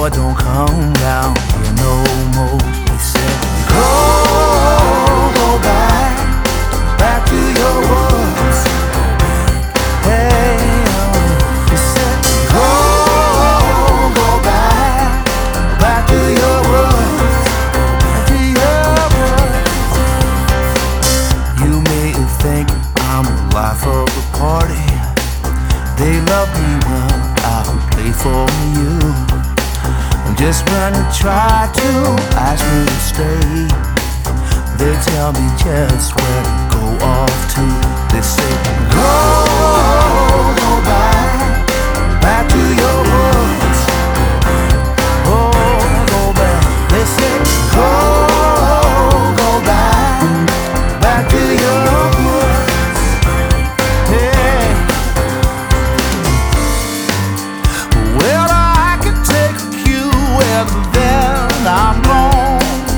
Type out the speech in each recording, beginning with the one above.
boy, don't come down here no more. He said, go back to your woods. Hey, he said, go back to your woods, back to your woods. You may think I'm the life of the party. They love me when I play for you. And just when you try to ask me to stay, they tell me just where to go off to. They say, go back to your woods. Oh, go back. They say, go back to your woods. Hey. Well, I can take a cue and then I'm wrong.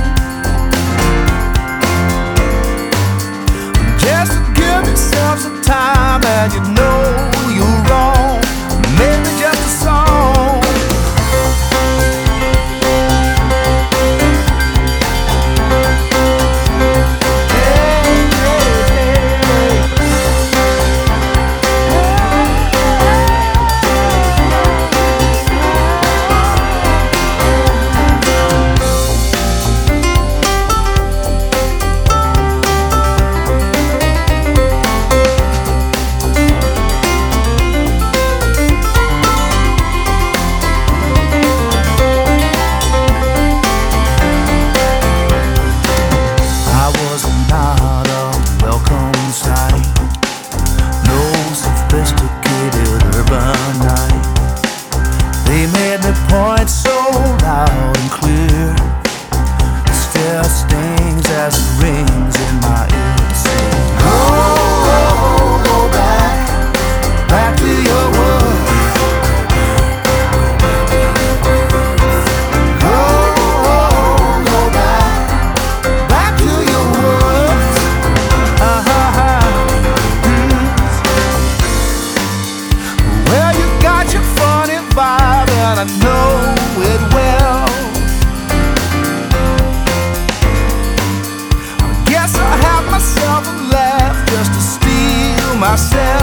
Just give yourself some time and you know you're wrong. Maybe just a song. They made the point so loud and clear. It still stings as it rings in my ear. Say, go back to your woods. Go back to your woods. Well, you got your funny vibe, and I know it well. I guess I have myself a laugh just to steal myself.